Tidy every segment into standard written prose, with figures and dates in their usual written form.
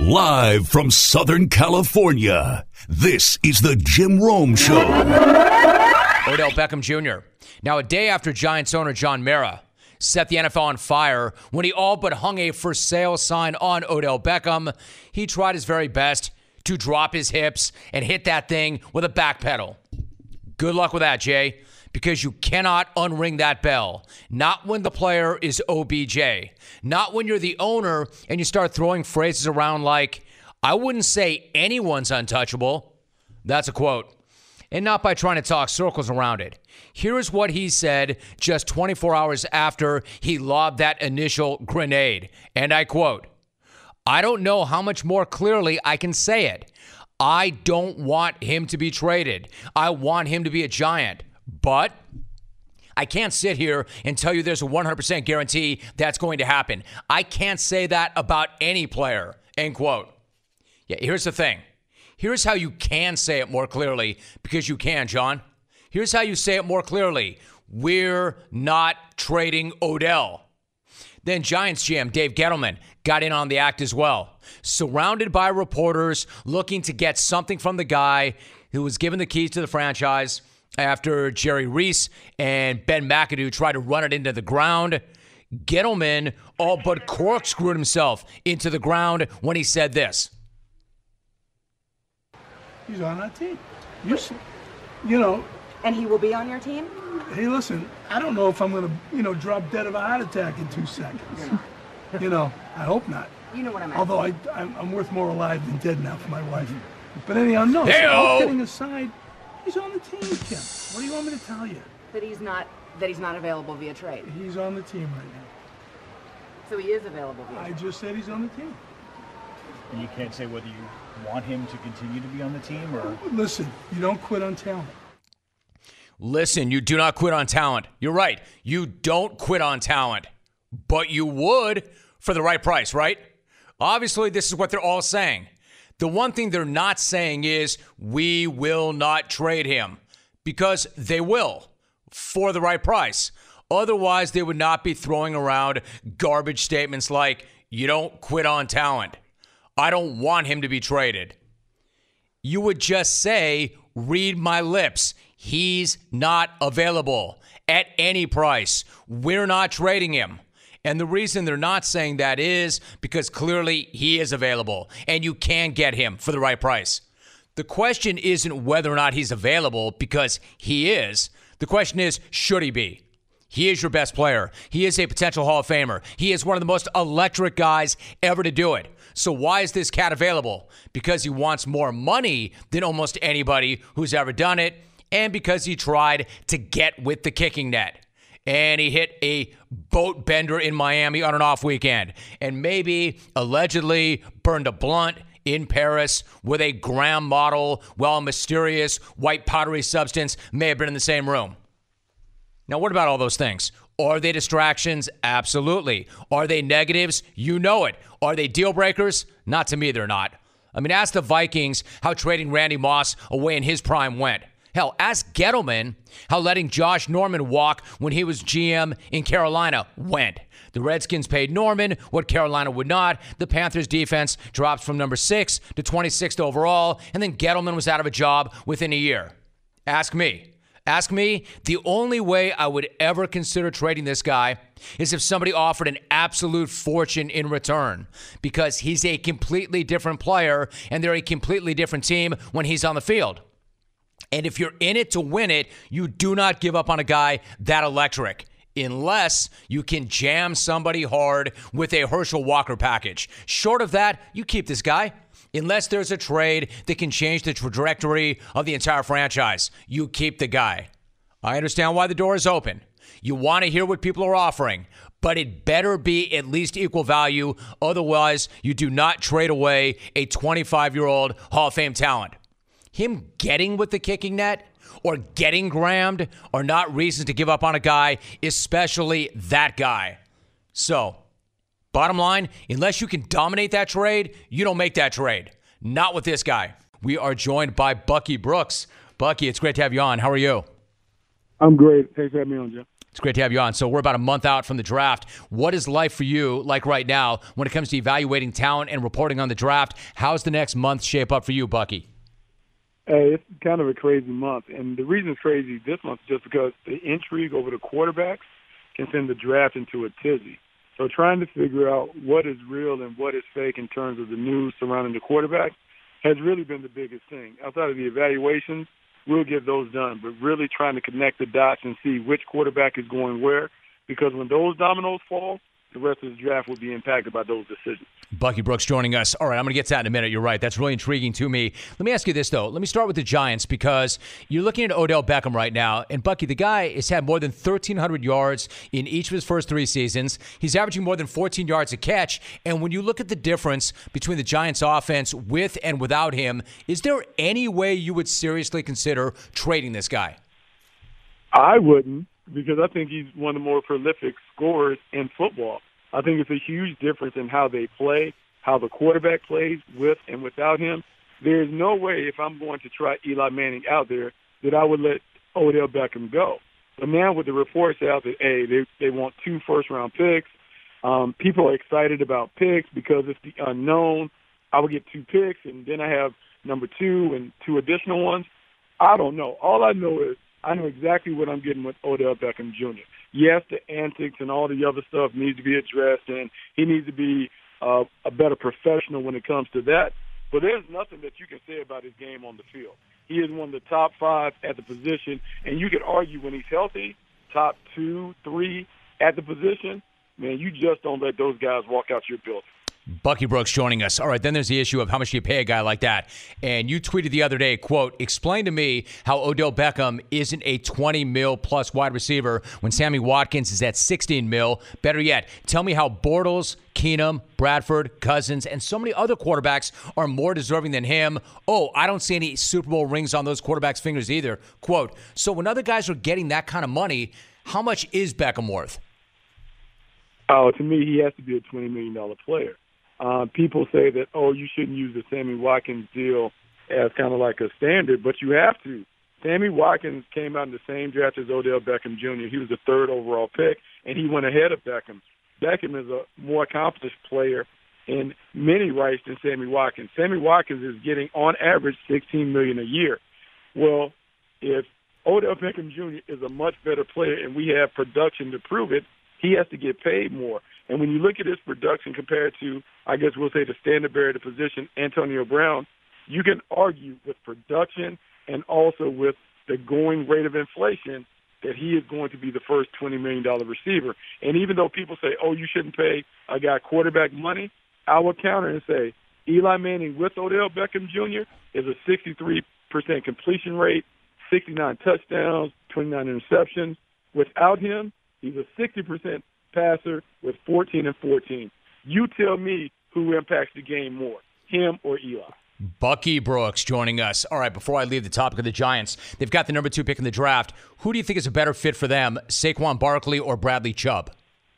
Live from Southern California, this is the Jim Rome Show. Odell Beckham Jr. Now, a day after Giants owner John Mara set the NFL on fire when he all but hung a for sale sign on Odell Beckham, he tried his very best to drop his hips and hit that thing with a back pedal. Good luck with that, Jay, because you cannot unring that bell. Not when the player is OBJ. Not when you're the owner and you start throwing phrases around like, I wouldn't say anyone's untouchable. That's a quote. And not by trying to talk circles around it. Here is what he said just 24 hours after he lobbed that initial grenade. And I quote, I don't know how much more clearly I can say it. I don't want him to be traded. I want him to be a Giant. But I can't sit here and tell you there's a 100% guarantee that's going to happen. I can't say that about any player, end quote. Yeah, here's the thing. Here's how you can say it more clearly, because you can, John. Here's how you say it more clearly. We're not trading Odell. Then Giants GM Dave Gettleman got in on the act as well. Surrounded by reporters looking to get something from the guy who was given the keys to the franchise after Jerry Reese and Ben McAdoo tried to run it into the ground. Gettleman all but corkscrewed himself into the ground when he said this. He's on that team. You know. And he will be on your team? Hey, listen, I don't know if I'm going to, drop dead of a heart attack in 2 seconds. I hope not. You know what I'm at. Although I'm worth more alive than dead now for my wife. But anyhow, no. Hey-o! So all kidding aside, he's on the team, Kim. What do you want me to tell you? That he's not available via trade. He's on the team right now. So he is available via I trade. just said he's on the team. And you can't say whether you want him to continue to be on the team or... Listen, you don't quit on talent. Listen, you do not quit on talent. You're right. You don't quit on talent. But you would for the right price, right? Obviously, this is what they're all saying. The one thing they're not saying is, we will not trade him. Because they will, for the right price. Otherwise, they would not be throwing around garbage statements like, you don't quit on talent. I don't want him to be traded. You would just say, read my lips. He's not available at any price. We're not trading him. And the reason they're not saying that is because clearly he is available and you can get him for the right price. The question isn't whether or not he's available, because he is. The question is, should he be? He is your best player. He is a potential Hall of Famer. He is one of the most electric guys ever to do it. So why is this cat available? Because he wants more money than almost anybody who's ever done it, and because he tried to get with the kicking net. And he hit a boat bender in Miami on an off weekend. And maybe, allegedly, burned a blunt in Paris with a Graham model while a mysterious white powdery substance may have been in the same room. Now, what about all those things? Are they distractions? Absolutely. Are they negatives? You know it. Are they deal breakers? Not to me, they're not. I mean, ask the Vikings how trading Randy Moss away in his prime went. Hell, ask Gettleman how letting Josh Norman walk when he was GM in Carolina went. The Redskins paid Norman what Carolina would not. The Panthers' defense drops from number 6 to 26th overall, and then Gettleman was out of a job within a year. Ask me. Ask me, the only way I would ever consider trading this guy is if somebody offered an absolute fortune in return, because he's a completely different player and they're a completely different team when he's on the field. And if you're in it to win it, you do not give up on a guy that electric, unless you can jam somebody hard with a Herschel Walker package. Short of that, you keep this guy. Unless there's a trade that can change the trajectory of the entire franchise, you keep the guy. I understand why the door is open. You want to hear what people are offering, but it better be at least equal value. Otherwise, you do not trade away a 25-year-old Hall of Fame talent. Him getting with the kicking net or getting grammed are not reasons to give up on a guy, especially that guy. So, bottom line, unless you can dominate that trade, you don't make that trade. Not with this guy. We are joined by Bucky Brooks. Bucky, it's great to have you on. How are you? I'm great. Thanks for having me on, Jeff. It's great to have you on. So we're about a month out from the draft. What is life for you like right now when it comes to evaluating talent and reporting on the draft? How's the next month shape up for you, Bucky? Hey, it's kind of a crazy month. And the reason it's crazy this month is just because the intrigue over the quarterbacks can send the draft into a tizzy. So trying to figure out what is real and what is fake in terms of the news surrounding the quarterback has really been the biggest thing. Outside of the evaluations, we'll get those done, but really trying to connect the dots and see which quarterback is going where, because when those dominoes fall, the rest of the draft will be impacted by those decisions. Bucky Brooks joining us. All right, I'm going to get to that in a minute. You're right. That's really intriguing to me. Let me ask you this, though. Let me start with the Giants, because you're looking at Odell Beckham right now. And, Bucky, the guy has had more than 1,300 yards in each of his first 3 seasons. He's averaging more than 14 yards a catch. And when you look at the difference between the Giants' offense with and without him, is there any way you would seriously consider trading this guy? I wouldn't, because I think he's one of the more prolific scorers in football. I think it's a huge difference in how they play, how the quarterback plays with and without him. There's no way, if I'm going to try Eli Manning out there, that I would let Odell Beckham go. But now with the reports out that, hey, they want 2 first-round picks, people are excited about picks because it's the unknown. I would get 2 picks, and then I have number 2 and 2 additional ones. I don't know. All I know is I know exactly what I'm getting with Odell Beckham Jr. Yes, the antics and all the other stuff needs to be addressed, and he needs to be a better professional when it comes to that. But there's nothing that you can say about his game on the field. He is one of the top 5 at the position, and you could argue when he's healthy, top 2, 3 at the position. Man, you just don't let those guys walk out your building. Bucky Brooks joining us. All right, then there's the issue of how much do you pay a guy like that. And you tweeted the other day, quote, explain to me how Odell Beckham isn't a 20 mil plus wide receiver when Sammy Watkins is at 16 mil. Better yet, tell me how Bortles, Keenum, Bradford, Cousins, and so many other quarterbacks are more deserving than him. Oh, I don't see any Super Bowl rings on those quarterbacks' fingers either. Quote, so when other guys are getting that kind of money, how much is Beckham worth? Oh, to me, he has to be a $20 million player. People say that, oh, you shouldn't use the Sammy Watkins deal as kind of like a standard, but you have to. Sammy Watkins came out in the same draft as Odell Beckham Jr. He was the 3rd overall pick, and he went ahead of Beckham. Beckham is a more accomplished player in many rights than Sammy Watkins. Sammy Watkins is getting, on average, $16 million a year. Well, if Odell Beckham Jr. is a much better player and we have production to prove it, he has to get paid more. And when you look at his production compared to, I guess we'll say, the standard bearer of the position, Antonio Brown, you can argue with production and also with the going rate of inflation that he is going to be the first $20 million receiver. And even though people say, oh, you shouldn't pay a guy quarterback money, I will counter and say Eli Manning with Odell Beckham Jr. is a 63% completion rate, 69 touchdowns, 29 interceptions. Without him, he's a 60% passer with 14 and 14. You tell me who impacts the game more, him or Eli. Bucky Brooks joining us. All right, before I leave the topic of the Giants, they've got the number 2 pick in the draft. Who do you think is a better fit for them, Saquon Barkley or Bradley Chubb?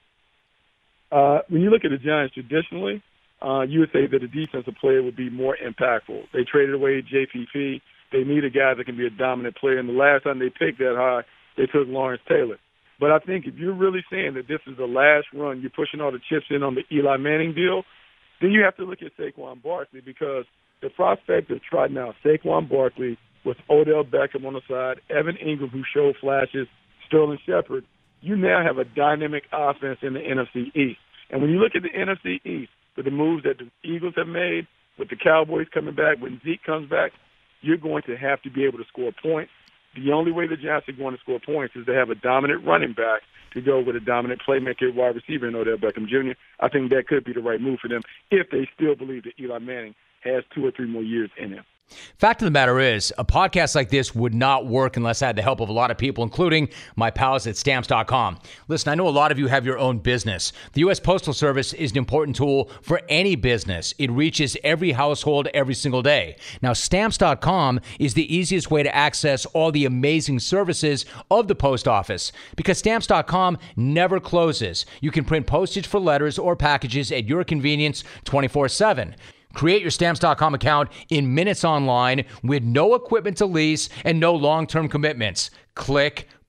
When you look at the Giants traditionally, you would say that a defensive player would be more impactful. They traded away JPP. They need a guy that can be a dominant player. And the last time they picked that high, they took Lawrence Taylor. But I think if you're really saying that this is the last run, you're pushing all the chips in on the Eli Manning deal, then you have to look at Saquon Barkley, because the prospect of trying out Saquon Barkley with Odell Beckham on the side, Evan Ingram, who showed flashes, Sterling Shepard, you now have a dynamic offense in the NFC East. And when you look at the NFC East, with the moves that the Eagles have made, with the Cowboys coming back, when Zeke comes back, you're going to have to be able to score points. The only way the Giants are going to score points is to have a dominant running back to go with a dominant playmaker wide receiver in Odell Beckham Jr. I think that could be the right move for them if they still believe that Eli Manning has 2 or 3 more years in him. Fact of the matter is, a podcast like this would not work unless I had the help of a lot of people, including my pals at Stamps.com. Listen, I know a lot of you have your own business. The U.S. Postal Service is an important tool for any business. It reaches every household every single day. Now, Stamps.com is the easiest way to access all the amazing services of the post office, because Stamps.com never closes. You can print postage for letters or packages at your convenience 24/7. Create your Stamps.com account in minutes online with no equipment to lease and no long-term commitments. Click,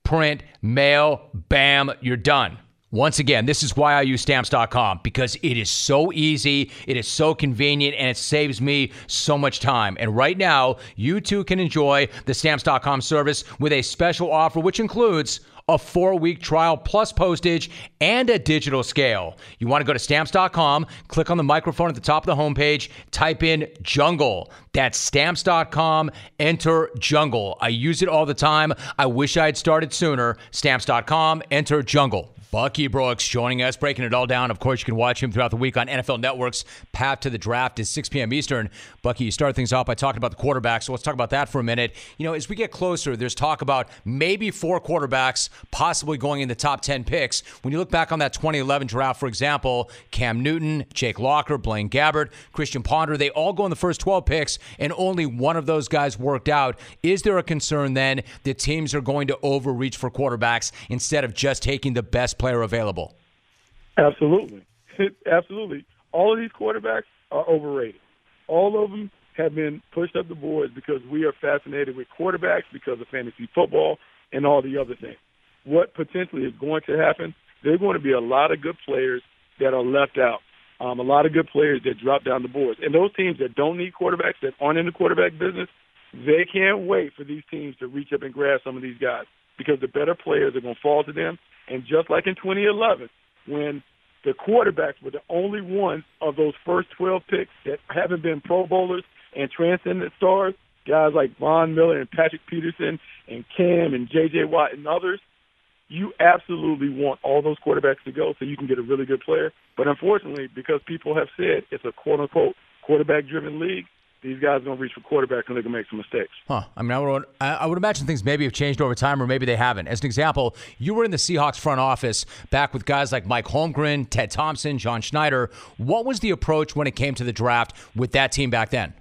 print, mail, bam, you're done. Once again, this is why I use Stamps.com, because it is so easy, it is so convenient, and it saves me so much time. And right now, you too can enjoy the Stamps.com service with a special offer, which includes a 4-week trial plus postage and a digital scale. You want to go to Stamps.com, click on the microphone at the top of the homepage, type in Jungle. That's Stamps.com, enter Jungle. I use it all the time. I wish I had started sooner. Stamps.com, enter Jungle. Bucky Brooks joining us, breaking it all down. Of course, you can watch him throughout the week on NFL Network's Path to the Draft is 6 p.m. Eastern. Bucky, you started things off by talking about the quarterbacks, so let's talk about that for a minute. You know, as we get closer, there's talk about maybe 4 quarterbacks possibly going in the top 10 picks. When you look back on that 2011 draft, for example, Cam Newton, Jake Locker, Blaine Gabbert, Christian Ponder, they all go in the first 12 picks, and only one of those guys worked out. Is there a concern then that teams are going to overreach for quarterbacks instead of just taking the best player available? Absolutely. Absolutely. All of these quarterbacks are overrated. All of them have been pushed up the boards because we are fascinated with quarterbacks because of fantasy football and all the other things. What potentially is going to happen, there are going to be a lot of good players that are left out, a lot of good players that drop down the boards. And those teams that don't need quarterbacks, that aren't in the quarterback business, they can't wait for these teams to reach up and grab some of these guys because the better players are going to fall to them. And just like in 2011, when the quarterbacks were the only ones of those first 12 picks that haven't been Pro Bowlers and transcendent stars, guys like Von Miller and Patrick Peterson and Cam and J.J. Watt and others, you absolutely want all those quarterbacks to go so you can get a really good player. But unfortunately, because people have said it's a quote-unquote quarterback-driven league, these guys are going to reach for quarterback and they're going to make some mistakes. I mean, I would imagine things maybe have changed over time or maybe they haven't. As an example, you were in the Seahawks front office back with guys like Mike Holmgren, Ted Thompson, John Schneider. What was the approach when it came to the draft with that team back then?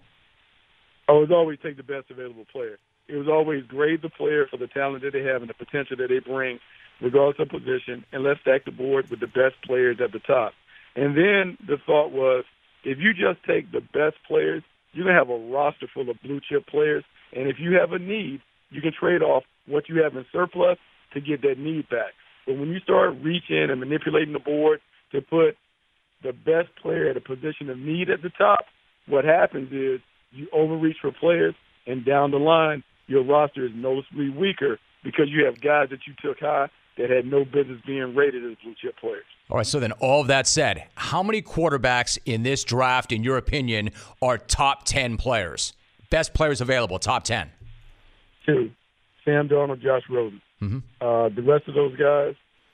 It was always take the best available player. It was always grade the player for the talent that they have and the potential that they bring, regardless of position, and let's stack the board with the best players at the top. And then the thought was, if you just take the best players, you're going to have a roster full of blue-chip players, and if you have a need, you can trade off what you have in surplus to get that need back. But when you start reaching and manipulating the board to put the best player at a position of need at the top, what happens is you overreach for players, and down the line, your roster is noticeably weaker because you have guys that you took high that had no business being rated as blue-chip players. All right, so then all of that said, how many quarterbacks in this draft, in your opinion, are top 10 players? Best players available, top 10. 2, Sam Darnold, Josh Rosen. The rest of those guys,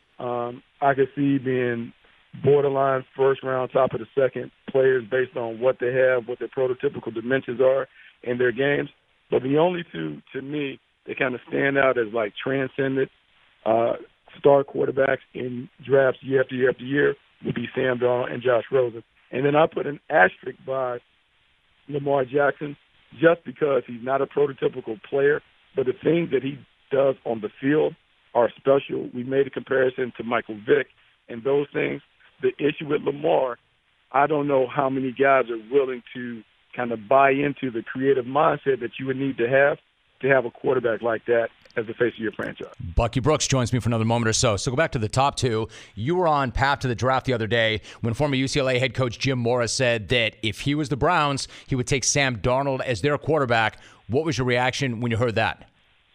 I could see being borderline first-round, top of the second players based on what they have, what their prototypical dimensions are in their games. But the only 2, to me, they kind of stand out as like transcendent star quarterbacks in drafts year after year after year would be Sam Darnold and Josh Rosen. And then I put an asterisk by Lamar Jackson just because he's not a prototypical player, but the things that he does on the field are special. We made a comparison to Michael Vick and those things. The issue with Lamar, I don't know how many guys are willing to kind of buy into the creative mindset that you would need to have a quarterback like that as the face of your franchise. Bucky Brooks joins me for another moment or so. So go back to the top 2. You were on Path to the Draft the other day when former UCLA head coach Jim Mora said that if he was the Browns, he would take Sam Darnold as their quarterback. What was your reaction when you heard that?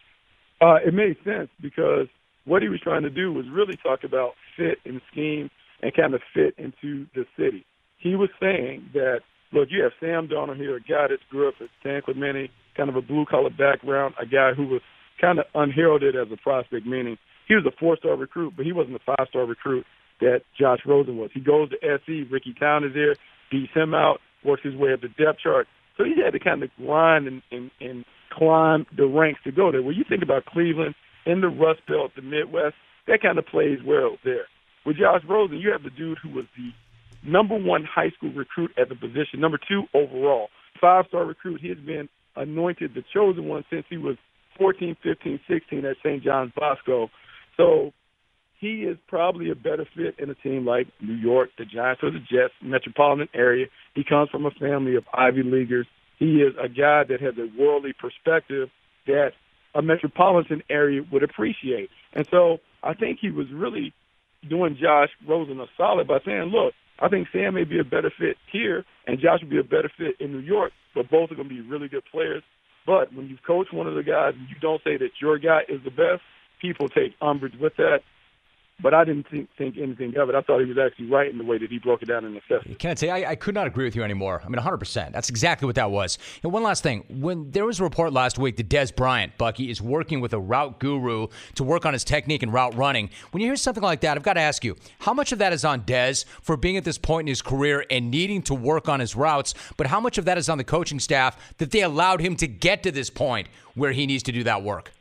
It made sense because what he was trying to do was really talk about fit and scheme and kind of fit into the city. He was saying that, look, you have Sam Darnold here, a guy that grew up at San Clemente, kind of a blue-collar background, a guy who was kind of unheralded as a prospect, meaning he was a 4-star recruit, but he wasn't a 5-star recruit that Josh Rosen was. He goes to SC, Ricky Town is there, beats him out, works his way up the depth chart. So he had to kind of grind and climb the ranks to go there. When you think about Cleveland, in the Rust Belt, the Midwest, that kind of plays well there. With Josh Rosen, you have the dude who was the number 1 high school recruit at the position, number 2 overall, 5-star recruit. He has been anointed the chosen one since he was 14, 15, 16 at St. John's Bosco. So he is probably a better fit in a team like New York, the Giants, or the Jets, metropolitan area. He comes from a family of Ivy Leaguers. He is a guy that has a worldly perspective that a metropolitan area would appreciate. And so I think he was really doing Josh Rosen a solid by saying, look, I think Sam may be a better fit here and Josh would be a better fit in New York, but both are going to be really good players. But when you coach one of the guys and you don't say that your guy is the best, people take umbrage with that. But I didn't think anything of it. I thought he was actually right in the way that he broke it down in the session. Can I tell you, I could not agree with you anymore. I mean, 100%. That's exactly what that was. And one last thing. When there was a report last week that Dez Bryant, Bucky, is working with a route guru to work on his technique and route running, when you hear something like that, I've got to ask you, how much of that is on Dez for being at this point in his career and needing to work on his routes, but how much of that is on the coaching staff that they allowed him to get to this point where he needs to do that work?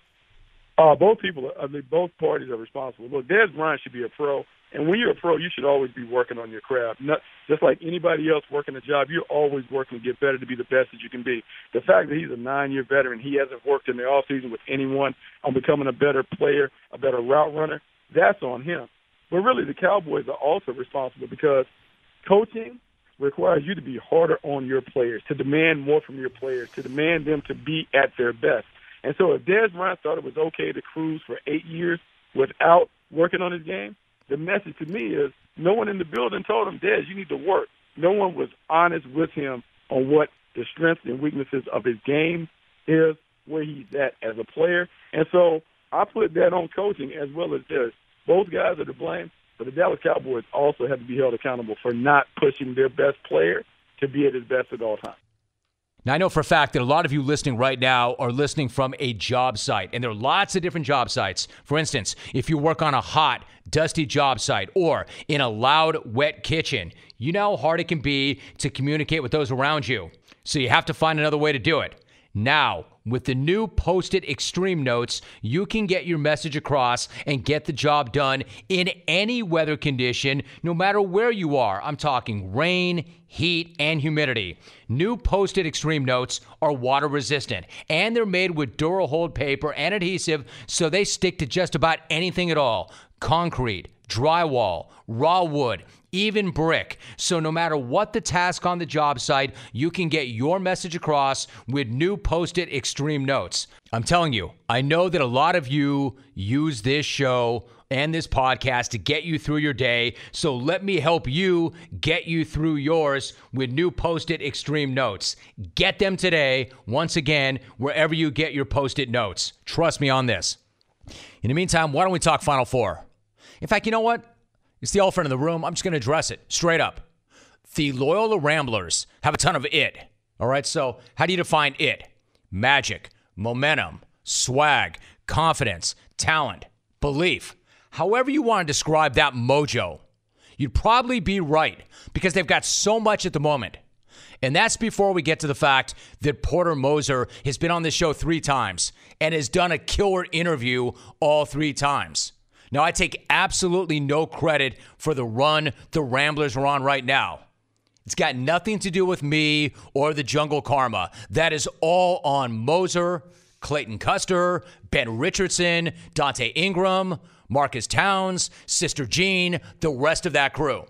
Both parties are responsible. Look, Dez Bryant should be a pro, and when you're a pro, you should always be working on your craft. Just like anybody else working a job, you're always working to get better, to be the best that you can be. The fact that he's a 9-year veteran, he hasn't worked in the offseason with anyone on becoming a better player, a better route runner, that's on him. But really, the Cowboys are also responsible because coaching requires you to be harder on your players, to demand more from your players, to demand them to be at their best. And so if Dez Bryant thought it was okay to cruise for 8 years without working on his game, the message to me is no one in the building told him, Dez, you need to work. No one was honest with him on what the strengths and weaknesses of his game is, where he's at as a player. And so I put that on coaching as well as Dez. Both guys are to blame, but the Dallas Cowboys also have to be held accountable for not pushing their best player to be at his best at all times. Now, I know for a fact that a lot of you listening right now are listening from a job site, and there are lots of different job sites. For instance, if you work on a hot, dusty job site or in a loud, wet kitchen, you know how hard it can be to communicate with those around you. So you have to find another way to do it. Now, with the new Post-it Extreme Notes, you can get your message across and get the job done in any weather condition, no matter where you are. I'm talking rain, heat, and humidity. New Post-it Extreme Notes are water resistant, and they're made with Durahold paper and adhesive, so they stick to just about anything at all. Concrete, drywall, raw wood, even brick. So no matter what the task on the job site, you can get your message across with new Post-it Extreme Notes. I'm telling you, I know that a lot of you use this show and this podcast to get you through your day, so let me help you get you through yours with new Post-it Extreme Notes. Get them today, once again, wherever you get your Post-it notes. Trust me on this. In the meantime, why don't we talk Final Four? In fact, you know what? It's the elephant in the room. I'm just going to address it straight up. The Loyola Ramblers have a ton of it. All right, so how do you define it? Magic, momentum, swag, confidence, talent, belief. However you want to describe that mojo, you'd probably be right because they've got so much at the moment. And that's before we get to the fact that Porter Moser has been on this show 3 times and has done a killer interview all 3 times. Now, I take absolutely no credit for the run the Ramblers are on right now. It's got nothing to do with me or the Jungle Karma. That is all on Moser, Clayton Custer, Ben Richardson, Dante Ingram, Marcus Towns, Sister Jean, the rest of that crew.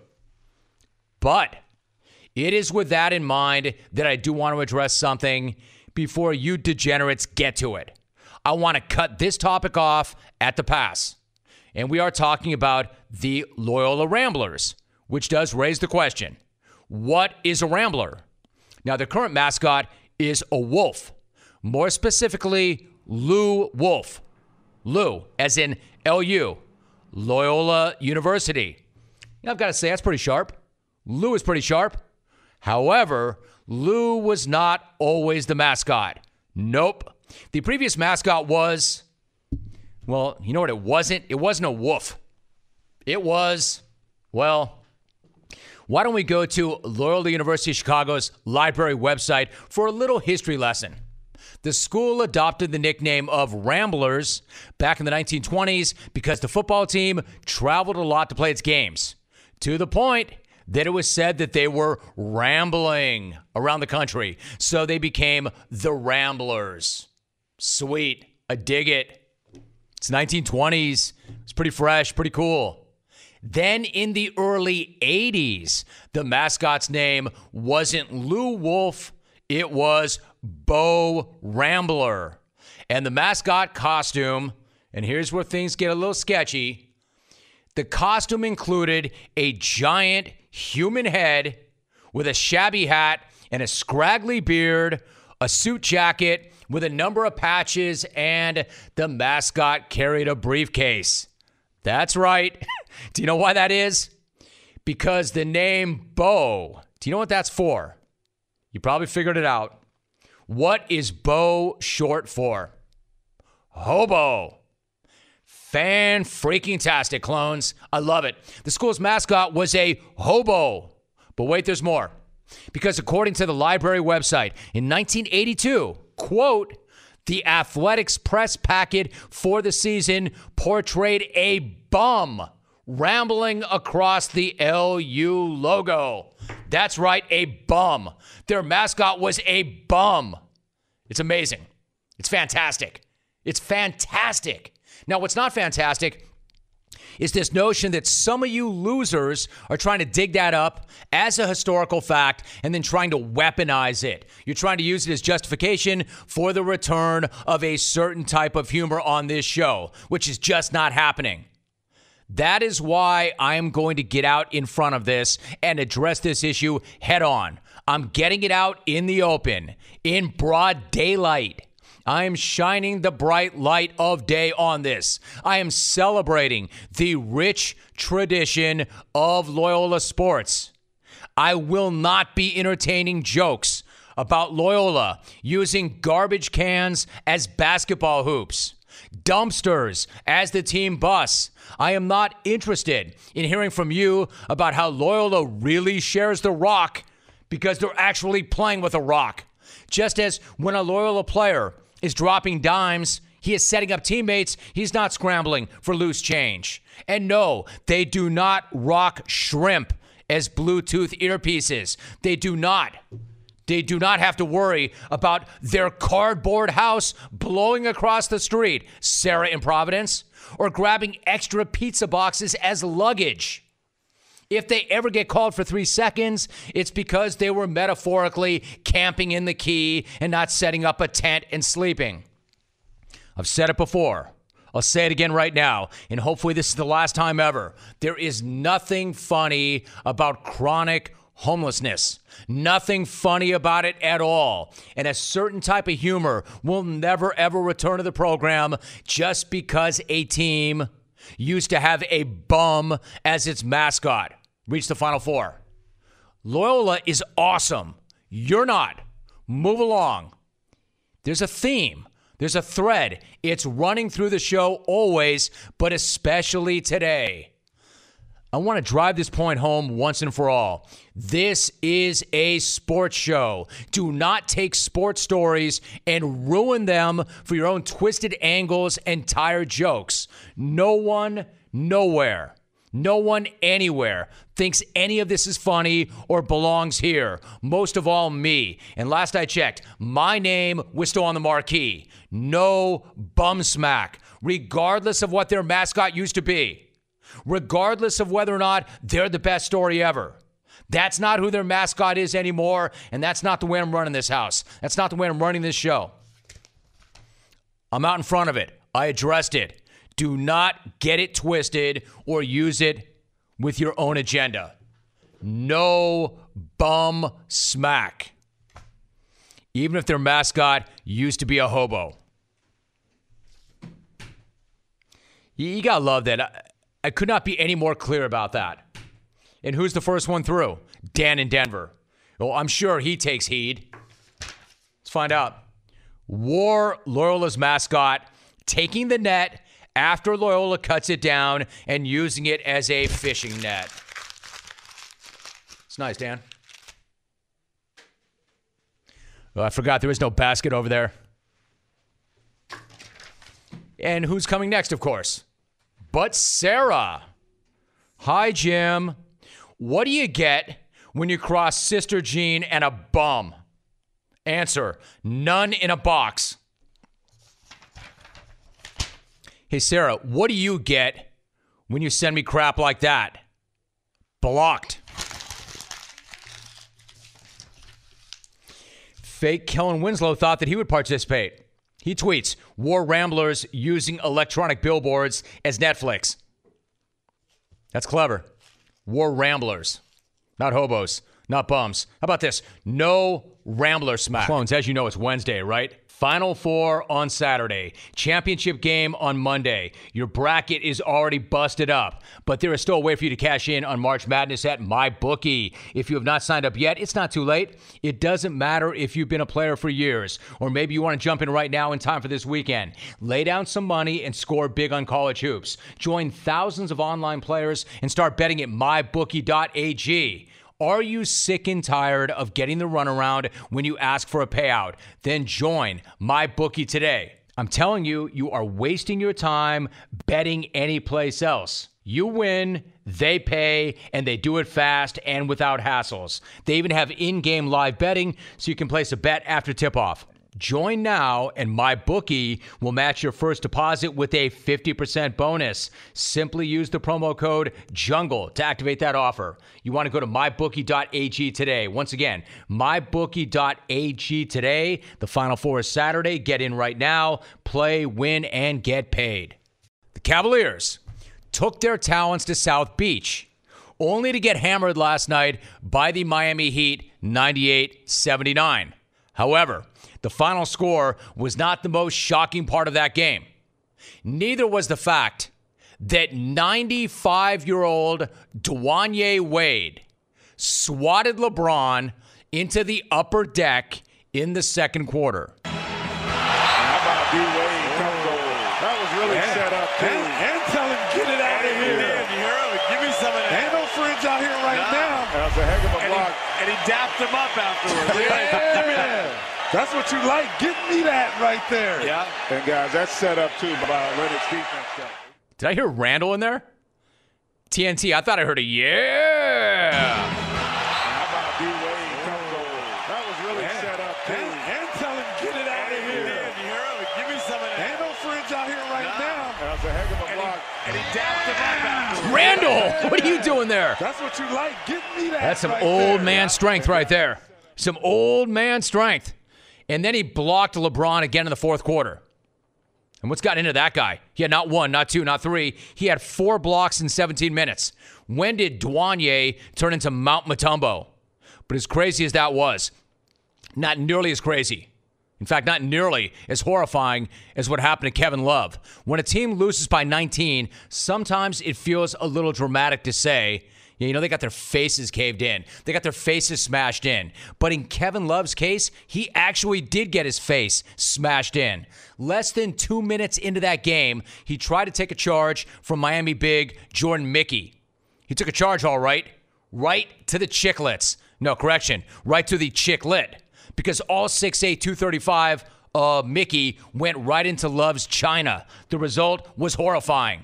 But it is with that in mind that I do want to address something before you degenerates get to it. I want to cut this topic off at the pass. And we are talking about the Loyola Ramblers, which does raise the question, what is a Rambler? Now, the current mascot is a wolf. More specifically, Lou Wolf. Lou, as in L-U, Loyola University. I've got to say, that's pretty sharp. Lou is pretty sharp. However, Lou was not always the mascot. Nope. The previous mascot was... well, you know what it wasn't? It wasn't a wolf. It was, well, why don't we go to Loyola University of Chicago's library website for a little history lesson. The school adopted the nickname of Ramblers back in the 1920s because the football team traveled a lot to play its games, to the point that it was said that they were rambling around the country. So they became the Ramblers. Sweet. I dig it. It's 1920s. It's pretty fresh, pretty cool. Then in the early 80s, the mascot's name wasn't Lou Wolf. It was Bo Rambler. And the mascot costume, and here's where things get a little sketchy. The costume included a giant human head with a shabby hat and a scraggly beard, a suit jacket with a number of patches, and the mascot carried a briefcase. That's right. Do you know why that is? Because the name Bo. Do you know what that's for? You probably figured it out. What is Bo short for? Hobo. Fan-freaking-tastic, clones. I love it. The school's mascot was a hobo. But wait, there's more. Because according to the library website, in 1982, quote, the athletics press packet for the season portrayed a bum rambling across the LU logo. That's right, a bum. Their mascot was a bum. It's amazing. It's fantastic. It's fantastic. Now, what's not fantastic is this notion that some of you losers are trying to dig that up as a historical fact and then trying to weaponize it. You're trying to use it as justification for the return of a certain type of humor on this show, which is just not happening. That is why I am going to get out in front of this and address this issue head on. I'm getting it out in the open, in broad daylight. I am shining the bright light of day on this. I am celebrating the rich tradition of Loyola sports. I will not be entertaining jokes about Loyola using garbage cans as basketball hoops, dumpsters as the team bus. I am not interested in hearing from you about how Loyola really shares the rock because they're actually playing with a rock. Just as when a Loyola player is dropping dimes, he is setting up teammates, he's not scrambling for loose change. And no, they do not rock shrimp as Bluetooth earpieces. They do not. They do not have to worry about their cardboard house blowing across the street, Sarah in Providence, or grabbing extra pizza boxes as luggage. If they ever get called for 3 seconds, it's because they were metaphorically camping in the key and not setting up a tent and sleeping. I've said it before. I'll say it again right now, and hopefully this is the last time ever. There is nothing funny about chronic homelessness. Nothing funny about it at all. And a certain type of humor will never, ever return to the program just because a team used to have a bum as its mascot. Reach the Final Four. Loyola is awesome. You're not. Move along. There's a theme. There's a thread. It's running through the show always, but especially today. I want to drive this point home once and for all. This is a sports show. Do not take sports stories and ruin them for your own twisted angles and tired jokes. No one, nowhere. No one anywhere thinks any of this is funny or belongs here. Most of all, me. And last I checked, my name was still on the marquee. No bum smack, regardless of what their mascot used to be. Regardless of whether or not they're the best story ever. That's not who their mascot is anymore, and that's not the way I'm running this house. That's not the way I'm running this show. I'm out in front of it. I addressed it. Do not get it twisted or use it with your own agenda. No bum smack. Even if their mascot used to be a hobo. You gotta love that. I could not be any more clear about that. And who's the first one through? Dan in Denver. Oh, I'm sure he takes heed. Let's find out. War Loyola's mascot taking the net after Loyola cuts it down and using it as a fishing net. It's nice, Dan. Oh, I forgot there was no basket over there. And who's coming next, of course? But Sarah. Hi, Jim. What do you get when you cross Sister Jean and a bum? Answer, none in a box. Hey, Sarah, what do you get when you send me crap like that? Blocked. Fake Kellen Winslow thought that he would participate. He tweets, War Ramblers using electronic billboards as Netflix. That's clever. War Ramblers. Not hobos. Not bums. How about this? No Rambler smack. Clones, as you know, it's Wednesday, right? Final Four on Saturday. Championship game on Monday. Your bracket is already busted up, but there is still a way for you to cash in on March Madness at MyBookie. If you have not signed up yet, it's not too late. It doesn't matter if you've been a player for years, or maybe you want to jump in right now in time for this weekend. Lay down some money and score big on college hoops. Join thousands of online players and start betting at mybookie.ag. Are you sick and tired of getting the runaround when you ask for a payout? Then join MyBookie today. I'm telling you, you are wasting your time betting anyplace else. You win, they pay, and they do it fast and without hassles. They even have in-game live betting, so you can place a bet after tip-off. Join now, and MyBookie will match your first deposit with a 50% bonus. Simply use the promo code JUNGLE to activate that offer. You want to go to mybookie.ag today. Once again, mybookie.ag today. The Final Four is Saturday. Get in right now. Play, win, and get paid. The Cavaliers took their talents to South Beach, only to get hammered last night by the Miami Heat 98-79. However, the final score was not the most shocking part of that game. Neither was the fact that 95-year-old Dwyane Wade swatted LeBron into the upper deck in the second quarter. How about D-Wade comes over? That was really set up, too. And tell him, get it out of here. You hear him? Give me some of that. Ain't no fringe out here right now. That was a heck of a block. And he dapped him up afterwards. Give me that. That's what you like. Give me that right there. Yeah. And, guys, that's set up, too, by Lennox defense. Did I hear Randall in there? TNT, I thought I heard a yeah. How about D-Wade comes over? That was really set up, too. And tell him, get it out of here. You hear him? Give me some of that. Ain't no fringe out here right now. That was a heck of a block. And he dapped him up afterwards. Randall, what are you doing there? That's what you like. Give me that. That's some right old there. man strength right there. Some old man strength. And then he blocked LeBron again in the fourth quarter. And what's got into that guy? He had not one, not two, not three. He had 4 blocks in 17 minutes. When did Dwyane turn into Mount Mutombo? But as crazy as that was, not nearly as crazy. In fact, not nearly as horrifying as what happened to Kevin Love. When a team loses by 19, sometimes it feels a little dramatic to say, you know, they got their faces caved in. They got their faces smashed in. But in Kevin Love's case, he actually did get his face smashed in. Less than 2 minutes into that game, he tried to take a charge from Miami big Jordan Mickey. He took a charge all right to the chiclets. No, correction, right to the chicklet. Because all 6'8", 235 Mickey went right into Love's china. The result was horrifying.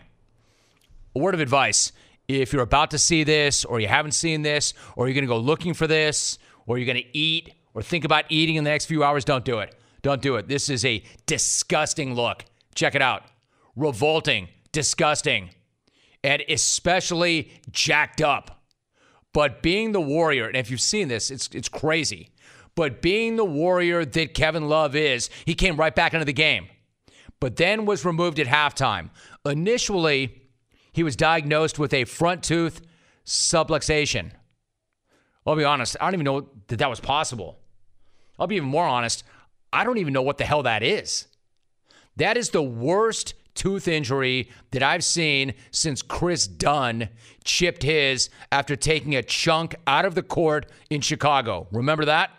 A word of advice. If you're about to see this, or you haven't seen this, or you're going to go looking for this, or you're going to eat, or think about eating in the next few hours, don't do it. Don't do it. This is a disgusting look. Check it out. Revolting, disgusting, and especially jacked up. But being the warrior, and if you've seen this, it's crazy. But being the warrior that Kevin Love is, he came right back into the game. But then was removed at halftime. Initially, he was diagnosed with a front tooth subluxation. I'll be honest, I don't even know that was possible. I'll be even more honest, I don't even know what the hell that is. That is the worst tooth injury that I've seen since Chris Dunn chipped his after taking a chunk out of the court in Chicago. Remember that?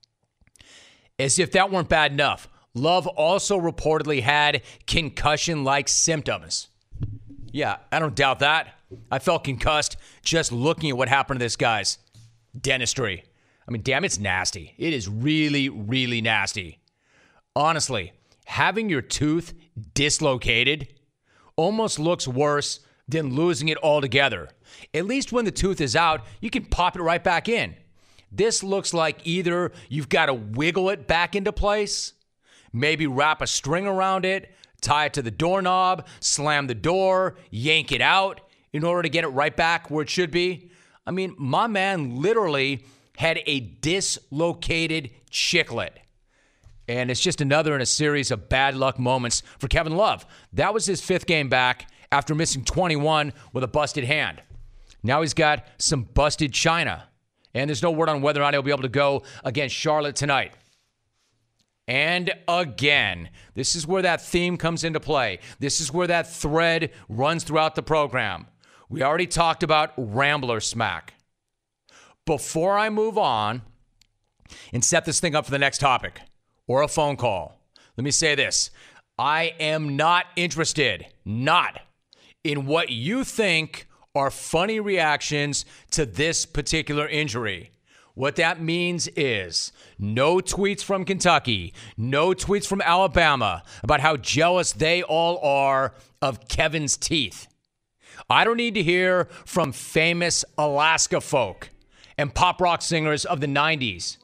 As if that weren't bad enough, Love also reportedly had concussion-like symptoms. Yeah, I don't doubt that. I felt concussed just looking at what happened to this guy's dentistry. I mean, damn, it's nasty. It is really, really nasty. Honestly, having your tooth dislocated almost looks worse than losing it altogether. At least when the tooth is out, you can pop it right back in. This looks like either you've got to wiggle it back into place, maybe wrap a string around it, tie it to the doorknob, slam the door, yank it out in order to get it right back where it should be. I mean, my man literally had a dislocated chiclet. And it's just another in a series of bad luck moments for Kevin Love. That was his 5th game back after missing 21 with a busted hand. Now he's got some busted china. And there's no word on whether or not he'll be able to go against Charlotte tonight. And again, this is where that theme comes into play. This is where that thread runs throughout the program. We already talked about Rambler smack. Before I move on and set this thing up for the next topic or a phone call, let me say this. I am not interested, in what you think are funny reactions to this particular injury. What that means is no tweets from Kentucky, no tweets from Alabama about how jealous they all are of Kevin's teeth. I don't need to hear from famous Alaska folk and pop rock singers of the 90s.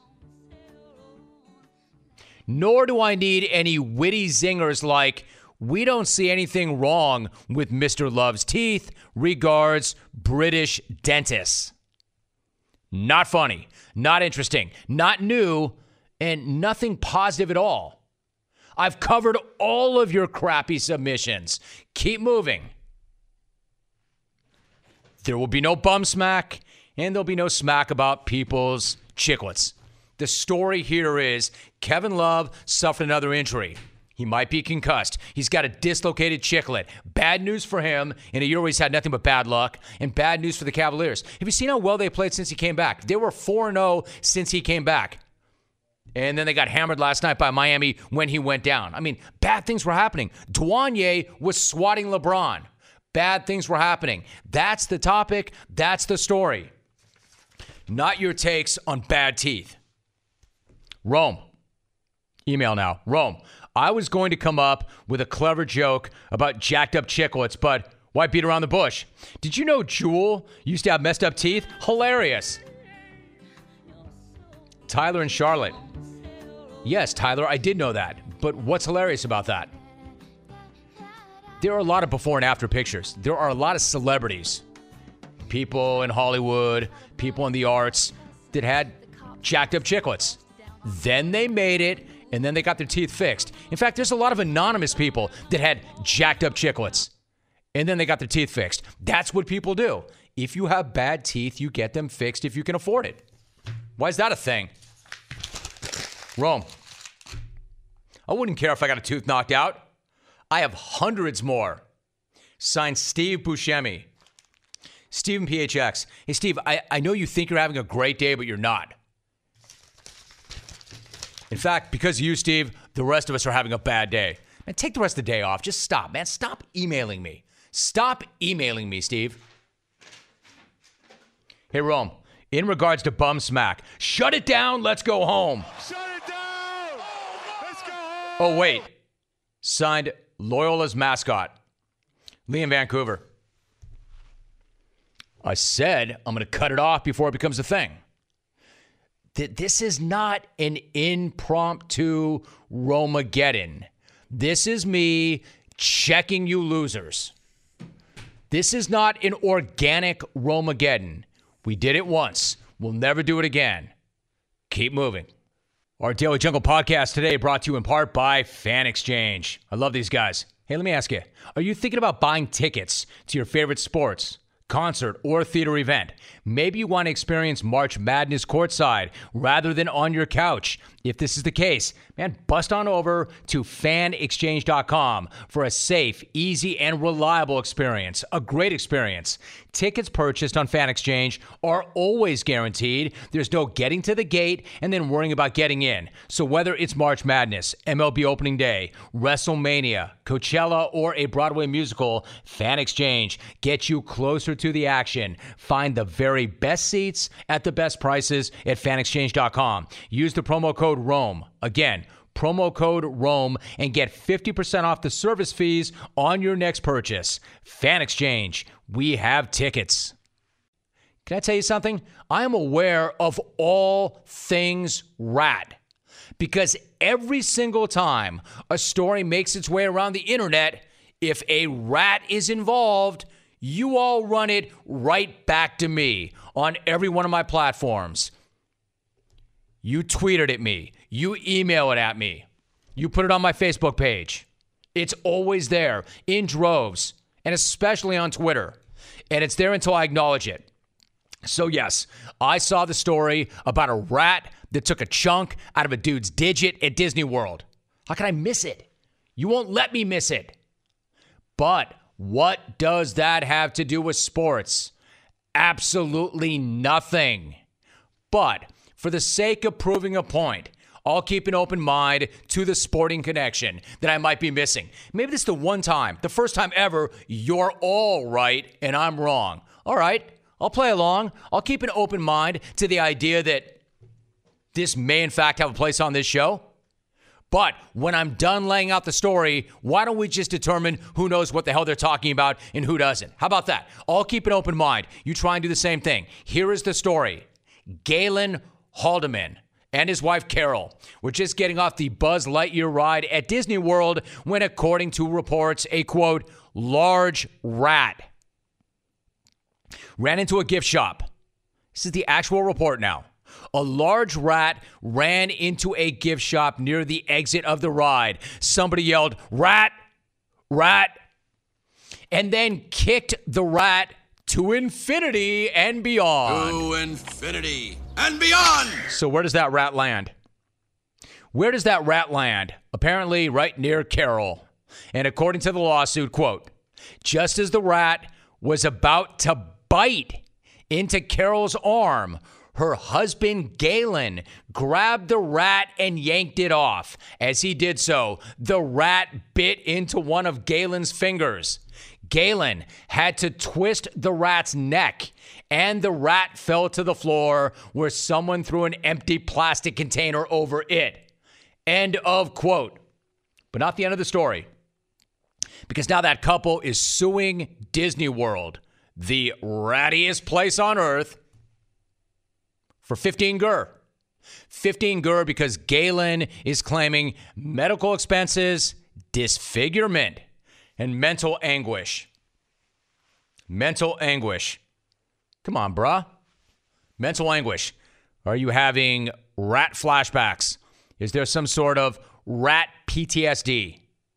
Nor do I need any witty zingers like, we don't see anything wrong with Mr. Love's teeth. Regards, British dentists. Not funny, not interesting, not new, and nothing positive at all. I've covered all of your crappy submissions. Keep moving. There will be no bum smack, and there'll be no smack about people's chiclets. The story here is Kevin Love suffered another injury. He might be concussed. He's got a dislocated chiclet. Bad news for him in a year where he's had nothing but bad luck, and bad news for the Cavaliers. Have you seen how well they played since he came back? They were 4-0 since he came back. And then they got hammered last night by Miami when he went down. I mean, bad things were happening. Dwanye was swatting LeBron. Bad things were happening. That's the topic. That's the story. Not your takes on bad teeth. Rome. Email now. Rome. I was going to come up with a clever joke about jacked up chiclets, but why beat around the bush? Did you know Jewel used to have messed up teeth? Hilarious. Tyler and Charlotte. Yes, Tyler, I did know that. But what's hilarious about that? There are a lot of before and after pictures. There are a lot of celebrities, people in Hollywood, people in the arts that had jacked up chiclets. Then they made it, and then they got their teeth fixed. In fact, there's a lot of anonymous people that had jacked up chiclets, and then they got their teeth fixed. That's what people do. If you have bad teeth, you get them fixed if you can afford it. Why is that a thing? Rome. I wouldn't care if I got a tooth knocked out. I have hundreds more. Signed, Steve Buscemi. Steven PHX. Hey, Steve, I know you think you're having a great day, but you're not. In fact, because of you, Steve, the rest of us are having a bad day. Man, take the rest of the day off. Just stop, man. Stop emailing me. Stop emailing me, Steve. Hey, Rome, in regards to bum smack, shut it down. Let's go home. Shut it down. Let's go home. Oh, wait. Signed, Loyola's mascot, Liam Vancouver. I said I'm going to cut it off before it becomes a thing. This is not an impromptu Romageddon. This is me checking you losers. This is not an organic Romageddon. We did it once. We'll never do it again. Keep moving. Our Daily Jungle podcast today brought to you in part by Fan Exchange. I love these guys. Hey, let me ask you, are you thinking about buying tickets to your favorite sports, concert, or theater event? Maybe you want to experience March Madness courtside rather than on your couch. If this is the case, man, bust on over to fanexchange.com for a safe, easy, and reliable experience. A great experience. Tickets purchased on Fan Exchange are always guaranteed. There's no getting to the gate and then worrying about getting in. So whether it's March Madness, MLB opening day, WrestleMania, Coachella, or a Broadway musical, Fan Exchange gets you closer to the action. Find the very best seats at the best prices at fanexchange.com. Use the promo code ROME. Again, promo code ROME and get 50% off the service fees on your next purchase. Fan Exchange. We have tickets. Can I tell you something? I am aware of all things rat. Because every single time a story makes its way around the internet, if a rat is involved, you all run it right back to me on every one of my platforms. You tweet it at me. You email it at me. You put it on my Facebook page. It's always there in droves, and especially on Twitter. And it's there until I acknowledge it. So yes, I saw the story about a rat that took a chunk out of a dude's digit at Disney World. How can I miss it? You won't let me miss it. But what does that have to do with sports? Absolutely nothing. But for the sake of proving a point, I'll keep an open mind to the sporting connection that I might be missing. Maybe this is the one time, the first time ever, you're all right and I'm wrong. All right, I'll play along. I'll keep an open mind to the idea that this may in fact have a place on this show. But when I'm done laying out the story, why don't we just determine who knows what the hell they're talking about and who doesn't? How about that? I'll keep an open mind. You try and do the same thing. Here is the story. Galen Haldeman and his wife Carol were just getting off the Buzz Lightyear ride at Disney World when, according to reports, a, quote, large rat ran into a gift shop. This is the actual report now. A large rat ran into a gift shop near the exit of the ride. Somebody yelled, "Rat! Rat!" and then kicked the rat to infinity and beyond. To infinity and beyond. So where does that rat land? Where does that rat land? Apparently right near Carol. And according to the lawsuit, quote, just as the rat was about to bite into Carol's arm, her husband, Galen, grabbed the rat and yanked it off. As he did so, the rat bit into one of Galen's fingers. Galen had to twist the rat's neck, and the rat fell to the floor where someone threw an empty plastic container over it. End of quote. But not the end of the story. Because now that couple is suing Disney World, the rattiest place on earth, for 15 gur. 15 gur because Galen is claiming medical expenses, disfigurement, and mental anguish. Mental anguish. Come on, bruh. Mental anguish. Are you having rat flashbacks? Is there some sort of rat PTSD?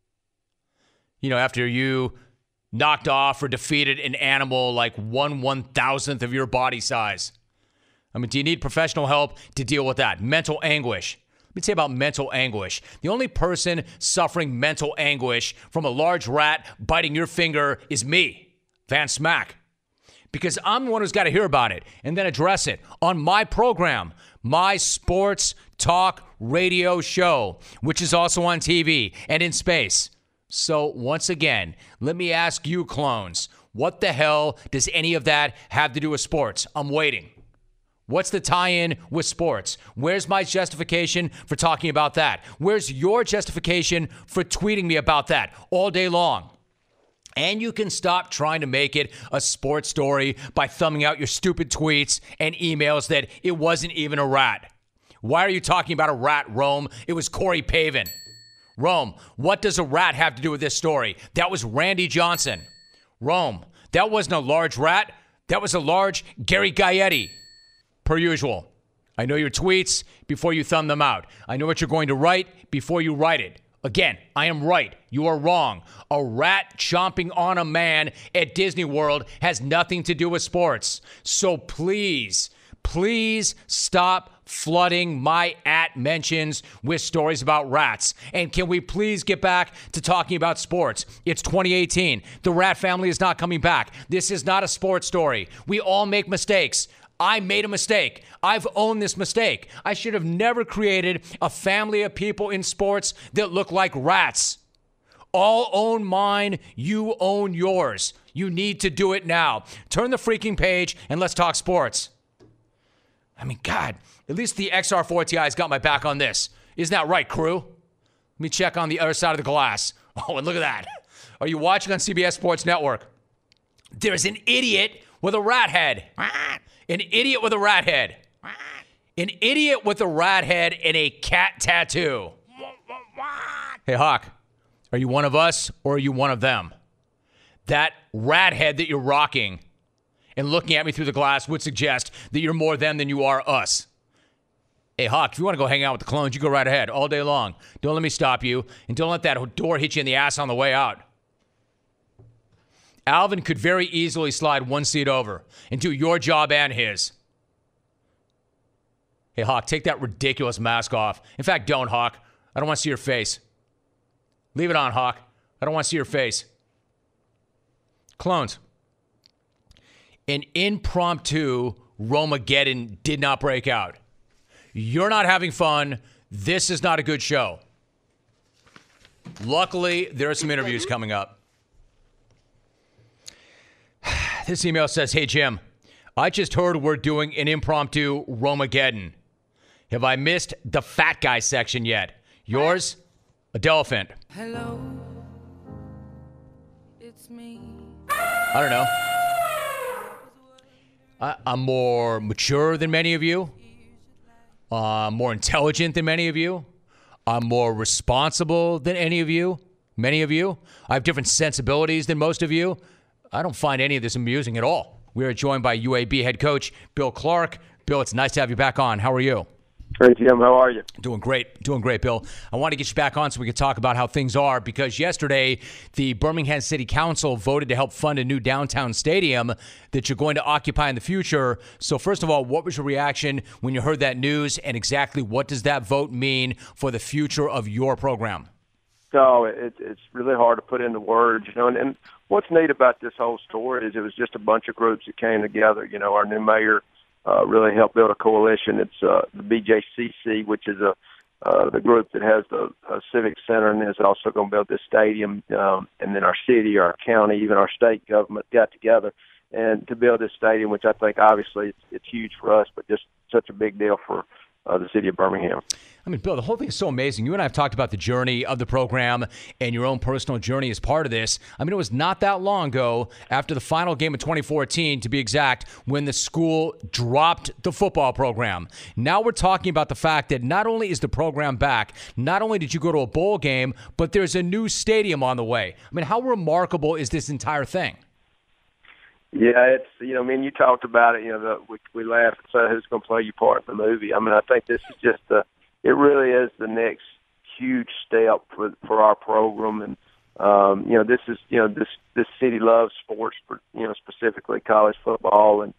You know, after you knocked off or defeated an animal like 1/1000th of your body size. I mean, do you need professional help to deal with that? Mental anguish. Let me tell you about mental anguish. The only person suffering mental anguish from a large rat biting your finger is me, Van Smack. Because I'm the one who's got to hear about it and then address it on my program, my sports talk radio show, which is also on TV and in space. So once again, let me ask you clones, what the hell does any of that have to do with sports? I'm waiting. What's the tie-in with sports? Where's my justification for talking about that? Where's your justification for tweeting me about that all day long? And you can stop trying to make it a sports story by thumbing out your stupid tweets and emails that it wasn't even a rat. Why are you talking about a rat, Rome? It was Corey Pavin. Rome, what does a rat have to do with this story? That was Randy Johnson. Rome, that wasn't a large rat. That was a large Gary Gaetti. Per usual, I know your tweets before you thumb them out. I know what you're going to write before you write it. Again, I am right. You are wrong. A rat chomping on a man at Disney World has nothing to do with sports. So please, please stop flooding my mentions with stories about rats. And can we please get back to talking about sports? It's 2018. The rat family is not coming back. This is not a sports story. We all make mistakes. I made a mistake. I've owned this mistake. I should have never created a family of people in sports that look like rats. All own mine, you own yours. You need to do it now. Turn the freaking page and let's talk sports. I mean, God, at least the XR4TI's got my back on this. Isn't that right, crew? Let me check on the other side of the glass. Oh, and look at that. Are you watching on CBS Sports Network? There's an idiot with a rat head. An idiot with a rat head. An idiot with a rat head and a cat tattoo. Hey, Hawk, are you one of us or are you one of them? That rat head that you're rocking and looking at me through the glass would suggest that you're more them than you are us. Hey, Hawk, if you want to go hang out with the clones, you go right ahead all day long. Don't let me stop you, and don't let that door hit you in the ass on the way out. Alvin could very easily slide one seat over and do your job and his. Hey, Hawk, take that ridiculous mask off. In fact, don't, Hawk. I don't want to see your face. Leave it on, Hawk. I don't want to see your face. Clones. An impromptu Romageddon did not break out. You're not having fun. This is not a good show. Luckily, there are some interviews coming up. This email says, hey, Jim, I just heard we're doing an impromptu Romageddon. Have I missed the fat guy section yet? Yours, Adelphant. Hello, it's me. I don't know. I'm more mature than many of you. More intelligent than many of you. I'm more responsible than any of you. Many of you. I have different sensibilities than most of you. I don't find any of this amusing at all. We are joined by UAB head coach Bill Clark. Bill, it's nice to have you back on. How are you? Hey, Jim. How are you? Doing great, Bill. I want to get you back on so we can talk about how things are, because yesterday the Birmingham City Council voted to help fund a new downtown stadium that you're going to occupy in the future. So first of all, what was your reaction when you heard that news, and exactly what does that vote mean for the future of your program? So it's really hard to put into words, and what's neat about this whole story is it was just a bunch of groups that came together. Our new mayor really helped build a coalition. It's the BJCC, which is the group that has the civic center and is also going to build this stadium. And then our city, our county, even our state government got together and to build this stadium, which I think obviously it's huge for us, but just such a big deal for the city of Birmingham. I mean, Bill, the whole thing is so amazing. You and I have talked about the journey of the program and your own personal journey as part of this. I mean, it was not that long ago, after the final game of 2014, to be exact, when the school dropped the football program. Now we're talking about the fact that not only is the program back, not only did you go to a bowl game, but there's a new stadium on the way. I mean, how remarkable is this entire thing? Yeah, it's, you talked about it, we laughed and said, who's going to play your part in the movie? I mean, I think this is just it really is the next huge step for our program. And, this city loves sports, specifically college football. And,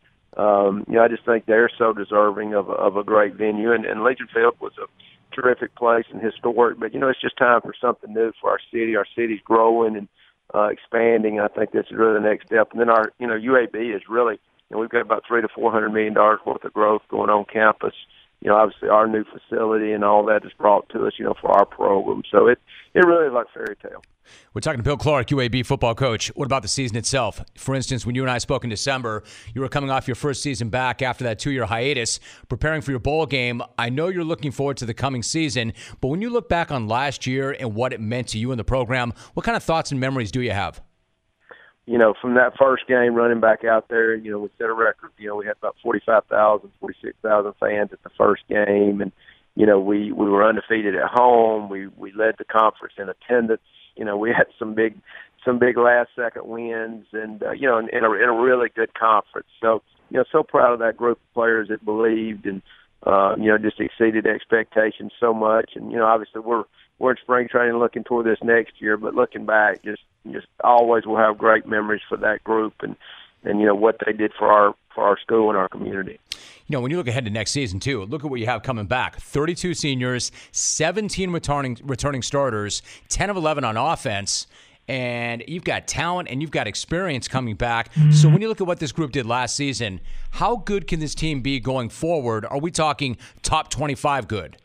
I just think they're so deserving of a great venue. And Legion Field was a terrific place and historic, but, it's just time for something new for our city. Our city's growing and expanding. I think this is really the next step. And then our, UAB is really, we've got about $300 to $400 million worth of growth going on campus. Obviously our new facility and all that is brought to us, for our program. So it really is like fairy tale. We're talking to Bill Clark, UAB football coach. What about the season itself? For instance, when you and I spoke in December, you were coming off your first season back after that 2-year hiatus, preparing for your bowl game. I know you're looking forward to the coming season, but when you look back on last year and what it meant to you and the program, what kind of thoughts and memories do you have? From that first game, running back out there, we set a record. We had about 45,000, 46,000 fans at the first game, and we were undefeated at home. We led the conference in attendance. We had some big last second wins, and in a really good conference. So so proud of that group of players that believed and just exceeded expectations so much. And obviously we're in spring training looking toward this next year, but looking back, just always will have great memories for that group and what they did for our school and our community. When you look ahead to next season, too, look at what you have coming back. 32 seniors, 17 returning starters, 10 of 11 on offense, and you've got talent and you've got experience coming back. So when you look at what this group did last season, how good can this team be going forward? Are we talking top 25 good?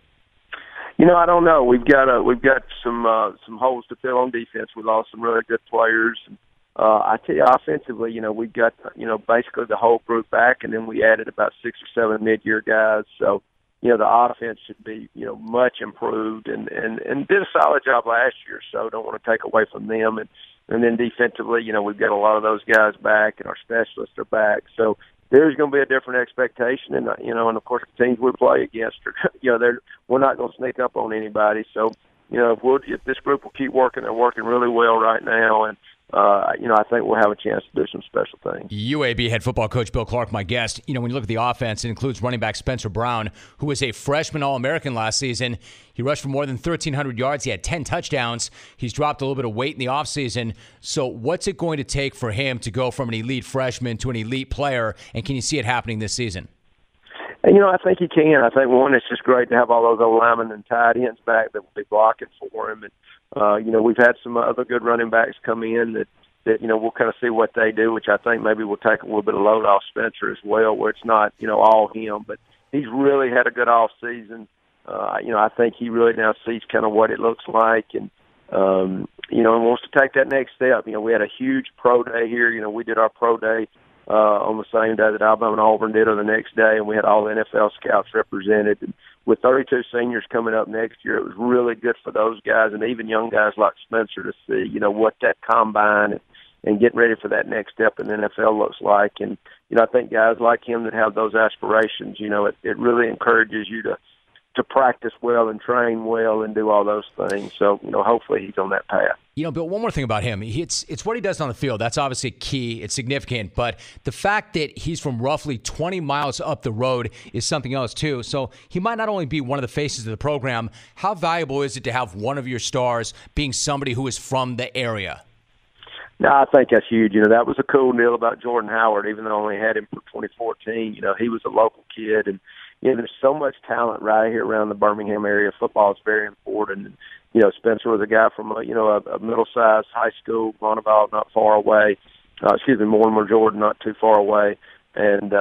I don't know. We've got some holes to fill on defense. We lost some really good players. I tell you, offensively, we've got, basically the whole group back, and then we added about 6 or 7 mid-year guys. So, the offense should be, much improved and did a solid job last year. So don't want to take away from them. And then defensively, we've got a lot of those guys back, and our specialists are back. So there's going to be a different expectation, and and of course the teams we play against are, we're not going to sneak up on anybody. So if this group will keep working, they're working really well right now, and I think we'll have a chance to do some special things. UAB head football coach Bill Clark, my guest. When you look at the offense, it includes running back Spencer Brown, who was a freshman All-American last season. He rushed for more than 1,300 yards. He had 10 touchdowns. He's dropped a little bit of weight in the offseason. So what's it going to take for him to go from an elite freshman to an elite player, and can you see it happening this season? And, I think he can. I think, one, it's just great to have all those old linemen and tight ends back that will be blocking for him. And, we've had some other good running backs come in that we'll kind of see what they do, which I think maybe will take a little bit of load off Spencer as well, where it's not, all him. But he's really had a good off season. I think he really now sees kind of what it looks like and wants to take that next step. We had a huge pro day here. We did our pro day on the same day that Alabama and Auburn did, or the next day, and we had all the NFL scouts represented. And with 32 seniors coming up next year, it was really good for those guys and even young guys like Spencer to see, what that combine and getting ready for that next step in the NFL looks like. And, I think guys like him that have those aspirations, it really encourages you to practice well and train well and do all those things. So, hopefully he's on that path. Bill, one more thing about him. It's what he does on the field. That's obviously key. It's significant. But the fact that he's from roughly 20 miles up the road is something else, too. So he might not only be one of the faces of the program. How valuable is it to have one of your stars being somebody who is from the area? No, I think that's huge. That was a cool deal about Jordan Howard, even though I only had him for 2014. He was a local kid. And, there's so much talent right here around the Birmingham area. Football is very important. And, Spencer was a guy from, a middle-sized high school, Bonneville, not far away. Mortimer, Jordan, not too far away. And,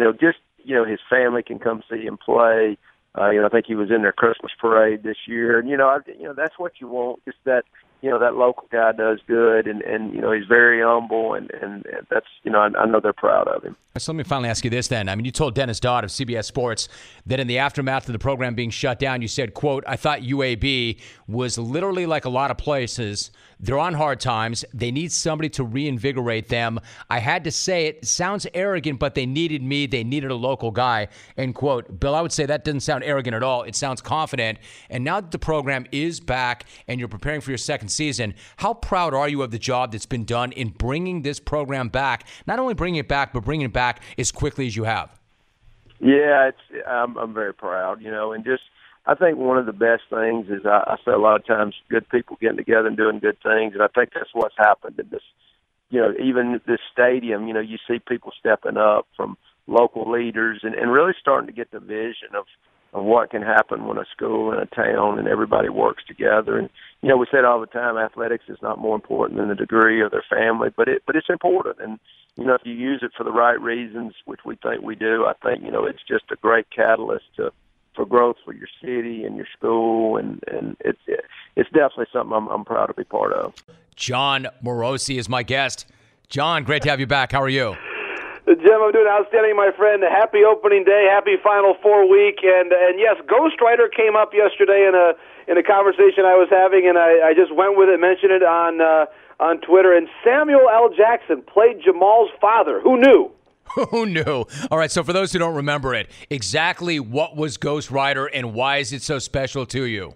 his family can come see him play. I think he was in their Christmas parade this year. And, that's what you want, just that, that local guy does good, and he's very humble, and that's, I know they're proud of him. So let me finally ask you this then. You told Dennis Dodd of CBS Sports that in the aftermath of the program being shut down, you said, quote, "I thought UAB was literally like a lot of places. They're on hard times. They need somebody to reinvigorate them. I had to say it. Sounds arrogant, but they needed me. They needed a local guy," end quote. Bill, I would say that doesn't sound arrogant at all. It sounds confident. And now that the program is back and you're preparing for your second season, how proud are you of the job that's been done in bringing this program back? Not only bringing it back, but bringing it back as quickly as you have. Yeah, I'm very proud, and just I think one of the best things is I say a lot of times good people getting together and doing good things, and I think that's what's happened in this, even this stadium, you see people stepping up from local leaders and really starting to get the vision of what can happen when a school and a town and everybody works together. And, we said all the time, athletics is not more important than the degree of their family, but it's important. And, if you use it for the right reasons, which we think we do, I think, it's just a great catalyst for growth for your city and your school. And it's definitely something I'm proud to be part of. John Morosi is my guest. John, great to have you back. How are you? Jim, I'm doing outstanding, my friend. Happy opening day, happy Final Four week, and yes, Ghostwriter came up yesterday in a conversation I was having, and I just went with it, mentioned it on Twitter. And Samuel L. Jackson played Jamal's father. Who knew? Who knew? All right, so for those who don't remember it, exactly what was Ghostwriter, and why is it so special to you?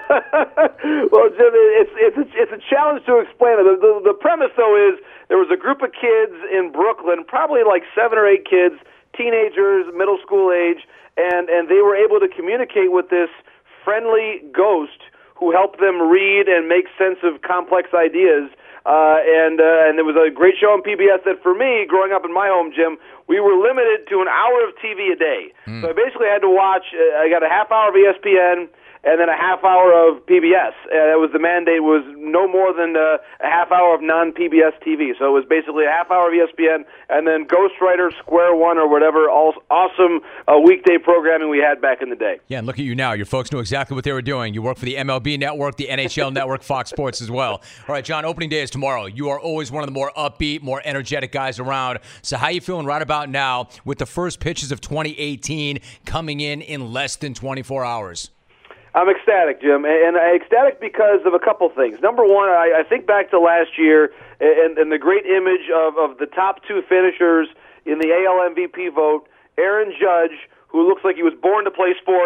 Well, Jim, it's a challenge to explain it. The premise, though, is there was a group of kids in Brooklyn, probably like 7 or 8 kids, teenagers, middle school age, and they were able to communicate with this friendly ghost who helped them read and make sense of complex ideas. And there was a great show on PBS that, for me, growing up in my home, Jim, we were limited to an hour of TV a day. So I basically had to watch, I got a half hour of ESPN, and then a half hour of PBS. That was the mandate, was no more than a half hour of non-PBS TV. So it was basically a half hour of ESPN, and then Ghostwriter, Square One, or whatever awesome weekday programming we had back in the day. Yeah, and look at you now. Your folks knew exactly what they were doing. You work for the MLB Network, the NHL Network, Fox Sports as well. All right, John, opening day is tomorrow. You are always one of the more upbeat, more energetic guys around. So how you feeling right about now with the first pitches of 2018 coming in less than 24 hours? I'm ecstatic, Jim, and ecstatic because of a couple things. Number one, I think back to last year and the great image of the top 2 finishers in the AL MVP vote, Aaron Judge, who looks like he was born to play sports,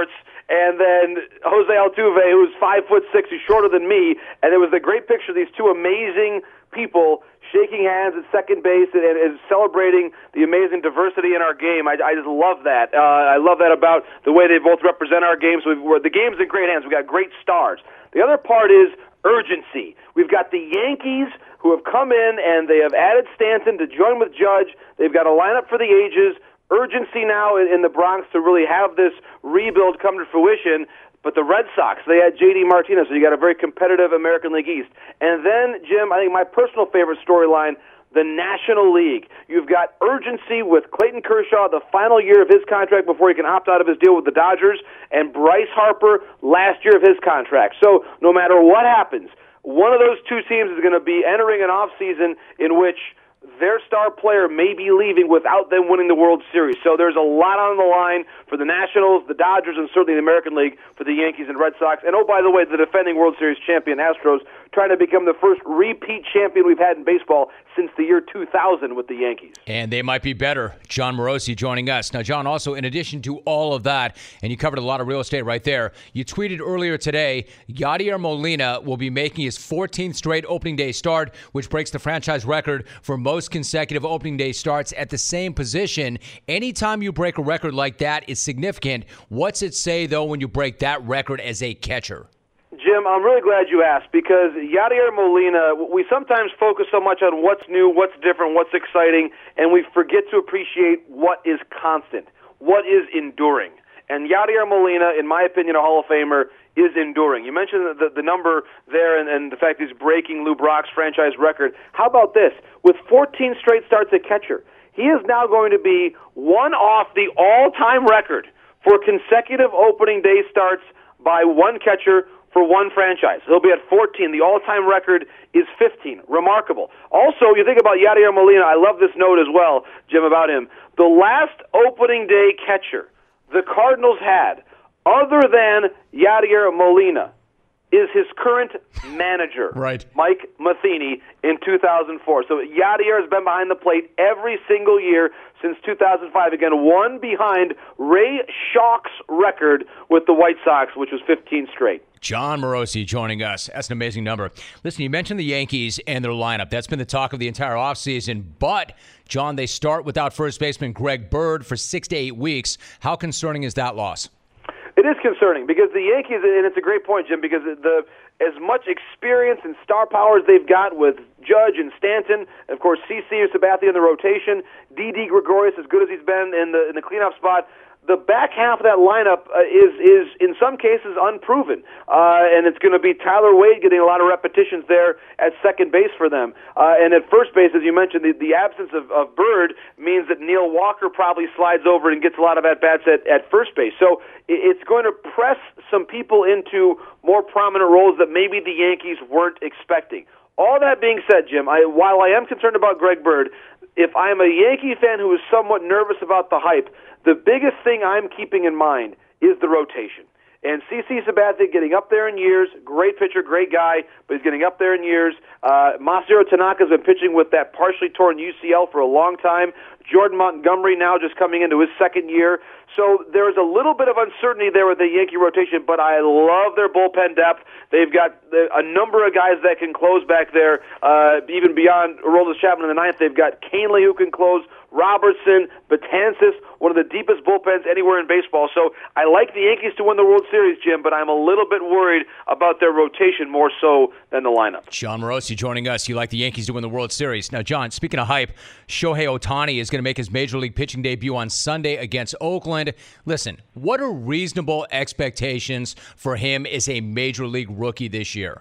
and then Jose Altuve, who's 5'6", who's shorter than me, and there was a great picture of these two amazing people shaking hands at second base and celebrating the amazing diversity in our game. I just love that. I love that about the way they both represent our game. So the game's in great hands. We've got great stars. The other part is urgency. We've got the Yankees who have come in and they have added Stanton to join with Judge. They've got a lineup for the ages. Urgency now in the Bronx to really have this rebuild come to fruition. But the Red Sox, they had J.D. Martinez, so you got a very competitive American League East. And then, Jim, I think my personal favorite storyline, the National League. You've got urgency with Clayton Kershaw, the final year of his contract before he can opt out of his deal with the Dodgers, and Bryce Harper, last year of his contract. So no matter what happens, one of those two teams is going to be entering an offseason in which their star player may be leaving without them winning the World Series. So there's a lot on the line for the Nationals, the Dodgers, and certainly the American League for the Yankees and Red Sox. And, oh, by the way, the defending World Series champion Astros trying to become the first repeat champion we've had in baseball since the year 2000 with the Yankees. And they might be better. John Morosi joining us. Now, John, also, in addition to all of that, and you covered a lot of real estate right there, you tweeted earlier today, Yadier Molina will be making his 14th straight opening day start, which breaks the franchise record for most consecutive opening day starts at the same position. Anytime you break a record like that, it's significant. What's it say, though, when you break that record as a catcher? Jim, I'm really glad you asked because Yadier Molina, we sometimes focus so much on what's new, what's different, what's exciting, and we forget to appreciate what is constant, what is enduring. And Yadier Molina, in my opinion, a Hall of Famer, is enduring. You mentioned the number there and the fact he's breaking Lou Brock's franchise record. How about this? With 14 straight starts at catcher, he is now going to be one off the all-time record for consecutive opening day starts by one catcher for one franchise. He'll be at 14. The all-time record is 15. Remarkable. Also, you think about Yadier Molina, I love this note as well, Jim, about him. The last opening day catcher the Cardinals had, other than Yadier Molina, is his current manager, right, Mike Matheny, in 2004. So Yadier has been behind the plate every single year since 2005. Again, one behind Ray Schauck's record with the White Sox, which was 15 straight. John Morosi joining us. That's an amazing number. Listen, you mentioned the Yankees and their lineup. That's been the talk of the entire offseason. But, John, they start without first baseman Greg Bird for 6 to 8 weeks. How concerning is that loss? It is concerning because the Yankees, and it's a great point, Jim, because as much experience and star power as they've got with Judge and Stanton, of course, CC or Sabathia in the rotation, Didi Gregorius, as good as he's been in the cleanup spot, the back half of that lineup is in some cases unproven, and it's going to be Tyler Wade getting a lot of repetitions there at second base for them. And at first base, as you mentioned, the absence of Bird means that Neil Walker probably slides over and gets a lot of at-bats at first base. So it's going to press some people into more prominent roles that maybe the Yankees weren't expecting. All that being said, Jim, while I am concerned about Greg Bird, if I'm a Yankee fan who is somewhat nervous about the hype, the biggest thing I'm keeping in mind is the rotation. And CC Sabathia getting up there in years, great pitcher, great guy, but he's getting up there in years. Masahiro Tanaka's been pitching with that partially torn UCL for a long time. Jordan Montgomery now just coming into his second year. So there's a little bit of uncertainty there with the Yankee rotation, but I love their bullpen depth. They've got a number of guys that can close back there, even beyond Aroldis Chapman in the ninth. They've got Canely who can close, Robertson, Betances, one of the deepest bullpens anywhere in baseball. So I like the Yankees to win the World Series, Jim, but I'm a little bit worried about their rotation more so than the lineup. John Morosi joining us. You like the Yankees to win the World Series. Now, John, speaking of hype, Shohei Ohtani is going to make his Major League pitching debut on Sunday against Oakland. Listen, what are reasonable expectations for him as a Major League rookie this year?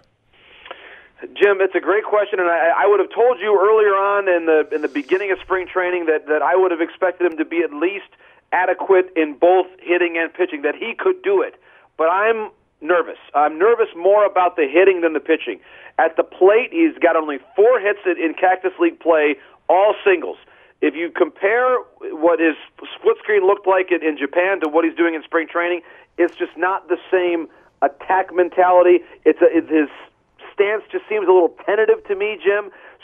Jim, it's a great question, and I would have told you earlier on in the beginning of spring training that I would have expected him to be at least adequate in both hitting and pitching, that he could do it. But I'm nervous. I'm nervous more about the hitting than the pitching. At the plate, he's got only 4 hits in Cactus League play, all singles. If you compare what his split screen looked like in Japan to what he's doing in spring training, it's just not the same attack mentality. His stance just seems a little tentative to me, Jim.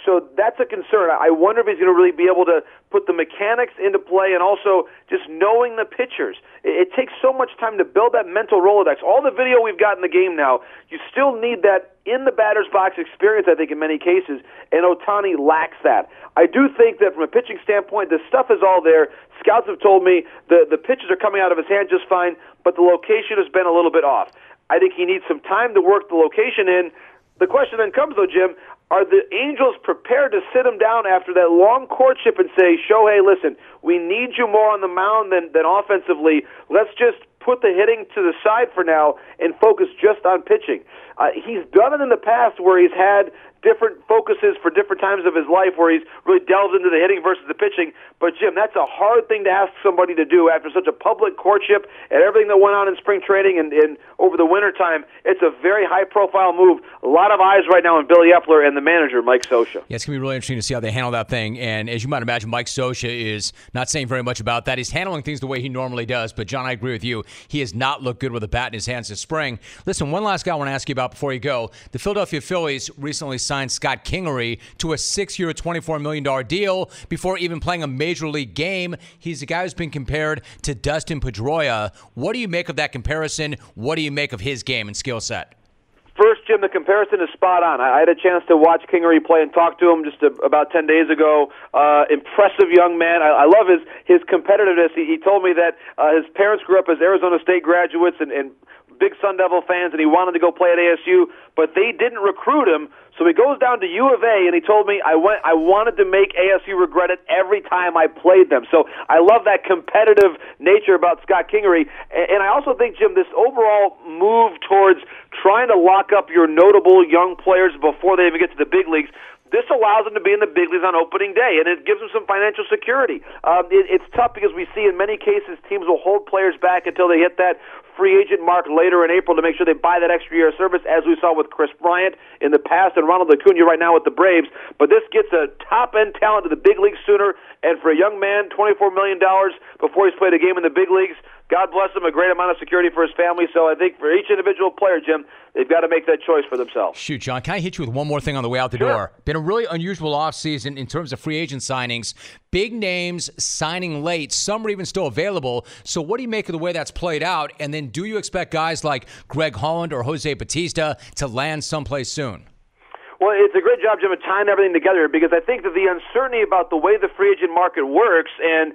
So that's a concern. I wonder if he's going to really be able to put the mechanics into play and also just knowing the pitchers. It takes so much time to build that mental Rolodex. All the video we've got in the game now, you still need that in the batter's box experience, I think, in many cases, and Ohtani lacks that. I do think that from a pitching standpoint, the stuff is all there. Scouts have told me the pitches are coming out of his hand just fine, but the location has been a little bit off. I think he needs some time to work the location in. The question then comes, though, Jim, are the Angels prepared to sit him down after that long courtship and say, Shohei, listen, we need you more on the mound than offensively. Let's just put the hitting to the side for now and focus just on pitching. He's done it in the past where he's had different focuses for different times of his life where he's really delved into the hitting versus the pitching. But, Jim, that's a hard thing to ask somebody to do after such a public courtship and everything that went on in spring training and over the wintertime. It's a very high-profile move. A lot of eyes right now on Billy Epler and the manager, Mike Scioscia. Yeah, it's going to be really interesting to see how they handle that thing. And as you might imagine, Mike Scioscia is not saying very much about that. He's handling things the way he normally does. But, John, I agree with you. He has not looked good with a bat in his hands this spring. Listen, one last guy I want to ask you about before you go. The Philadelphia Phillies recently signed Scott Kingery to a 6-year, $24 million deal before even playing a major league game. He's a guy who's been compared to Dustin Pedroia. What do you make of that comparison? What do you make of his game and skill set? First, Jim, the comparison is spot on. I had a chance to watch Kingery play and talk to him just about 10 days ago. Impressive young man. I love his competitiveness. He told me that his parents grew up as Arizona State graduates and big Sun Devil fans, and he wanted to go play at ASU, but they didn't recruit him. So he goes down to U of A, and he told me, I wanted to make ASU regret it every time I played them. So I love that competitive nature about Scott Kingery. And I also think, Jim, this overall move towards trying to lock up your notable young players before they even get to the big leagues, this allows them to be in the big leagues on opening day, and it gives them some financial security. It's tough because we see in many cases teams will hold players back until they hit that free agent mark later in April to make sure they buy that extra year of service, as we saw with Chris Bryant in the past and Ronald Acuna right now with the Braves. But this gets a top-end talent to the big leagues sooner, and for a young man, $24 million before he's played a game in the big leagues, God bless him, a great amount of security for his family. So I think for each individual player, Jim, they've got to make that choice for themselves. Shoot, John, can I hit you with one more thing on the way out the door? Been a really unusual offseason in terms of free agent signings. Big names signing late. Some are even still available. So what do you make of the way that's played out? And then do you expect guys like Greg Holland or Jose Bautista to land someplace soon? Well, it's a great job, Jim, of tying everything together because I think that the uncertainty about the way the free agent market works and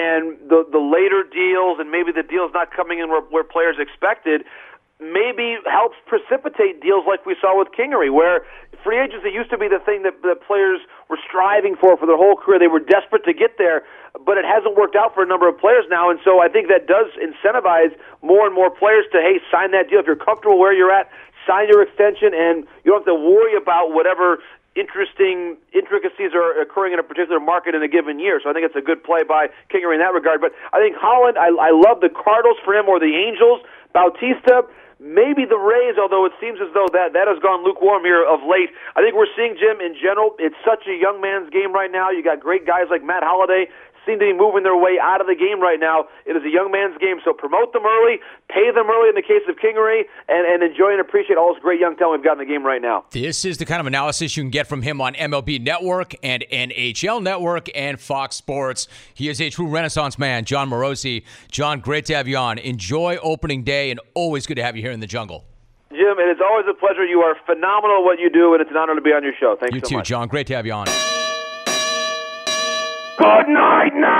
the later deals and maybe the deals not coming in where players expected maybe helps precipitate deals like we saw with Kingery, where free agency used to be the thing that players were striving for their whole career. They were desperate to get there, but it hasn't worked out for a number of players now, and so I think that does incentivize more and more players to, hey, sign that deal. If you're comfortable where you're at, sign your extension, and you don't have to worry about whatever interesting intricacies are occurring in a particular market in a given year. So I think it's a good play by Kingery in that regard. But I think Holland, I love the Cardinals for him or the Angels. Bautista, maybe the Rays, although it seems as though that has gone lukewarm here of late. I think we're seeing, Jim, in general, it's such a young man's game right now. You got great guys like Matt Holliday seem to be moving their way out of the game right now. It is a young man's game, so promote them early, pay them early in the case of Kingery, and enjoy and appreciate all this great young talent we've got in the game right now. This is the kind of analysis you can get from him on MLB Network and NHL Network and Fox Sports. He is a true Renaissance man, Jon Morosi. John, great to have you on. Enjoy opening day, and always good to have you here in the jungle. Jim, it is always a pleasure. You are phenomenal at what you do, and it's an honor to be on your show. Thanks so much. You too, John. Great to have you on. Good night now.